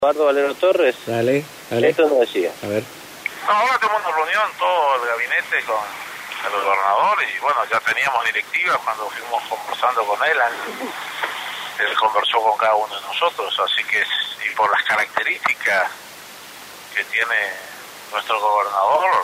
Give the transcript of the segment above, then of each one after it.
Eduardo Valero Torres. Dale, dale. Esto nos decía. A ver. No, ahora tenemos una reunión, todo el gabinete con el gobernador y bueno, ya teníamos directiva cuando fuimos conversando con él. Él conversó con cada uno de nosotros, así que y por las características que tiene nuestro gobernador,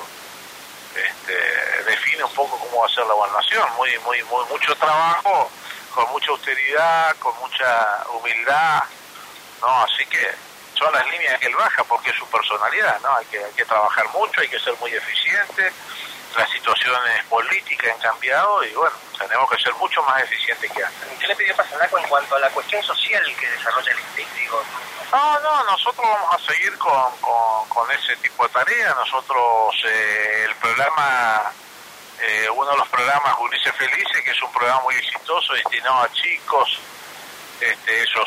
define un poco cómo va a ser la gobernación. Mucho trabajo, con mucha austeridad, con mucha humildad, ¿no? Así que son las líneas que él baja porque es su personalidad, ¿no? Hay que trabajar mucho, hay que ser muy eficiente. Las situaciones políticas han cambiado y bueno, tenemos que ser mucho más eficientes que antes. ¿Qué le pidió Pasanaco en cuanto a la cuestión social que desarrolla el distrito? No, nosotros vamos a seguir con ese tipo de tareas. Nosotros, el programa, uno de los programas Ulises Felices, que es un programa muy exitoso destinado a chicos, eso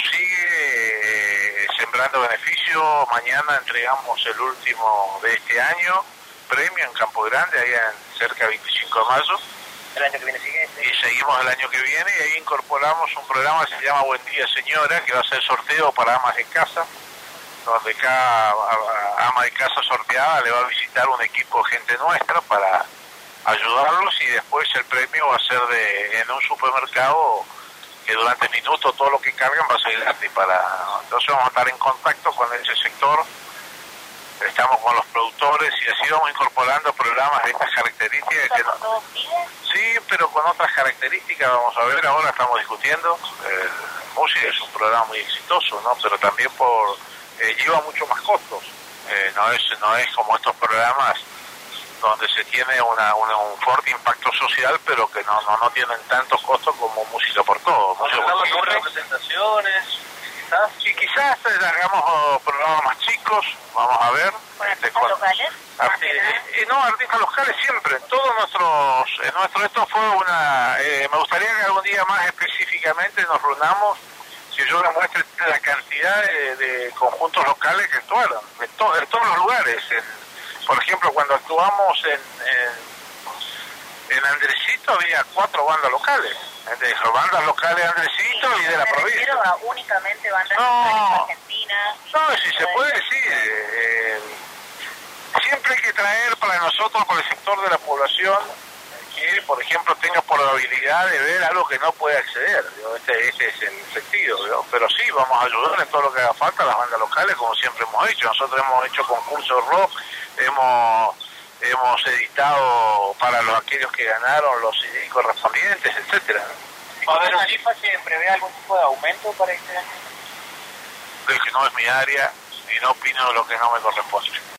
sigue sembrando beneficios. Mañana entregamos el último de este año, premio en Campo Grande, ahí en cerca de 25 de mayo. El año que viene sigue Y seguimos el año que viene y ahí incorporamos un programa que se llama Buen Día Señora, que va a ser sorteo para amas de casa, donde cada ama de casa sorteada le va a visitar un equipo de gente nuestra para ayudarlos y después el premio va a ser en un supermercado que durante minutos todo lo que cargan va a ser gratis. Entonces vamos a estar en contacto con ese sector, estamos con los productores y así vamos incorporando programas de estas características. Sí, pero con otras características, vamos a ver, ahora estamos discutiendo. Música es un programa muy exitoso, ¿no? Pero también lleva mucho más costos. No es como estos programas donde se tiene un fuerte impacto social, pero que no tienen tantos costos como Música por Todo. ¿Hablamos de representaciones? Y quizás hagamos programas más chicos, vamos a ver. ¿Artistas locales? Artistas locales siempre. Esto fue me gustaría que algún día más específicamente nos reunamos, si yo les muestre la cantidad de conjuntos locales que actuaron, de todos los lugares. Por ejemplo, cuando actuamos en Andresito había 4 bandas locales, de bandas locales de Andresito y de la provincia. ¿Me refiero a únicamente bandas locales argentinas? No, si se puede, sí. Siempre hay que traer para nosotros, para el sector de la población, que, por ejemplo, tenga probabilidad de ver algo que no puede acceder. Este es el sentido, ¿no? Pero sí, vamos a ayudar en todo lo que haga falta a las bandas locales, como siempre hemos hecho. Nosotros hemos hecho concursos de rock, hemos editado para aquellos que ganaron los CD correspondientes, etcétera. ¿Va a haber un CIFA que prevé algún tipo de aumento para este año? Es que no es mi área y no opino de lo que no me corresponde.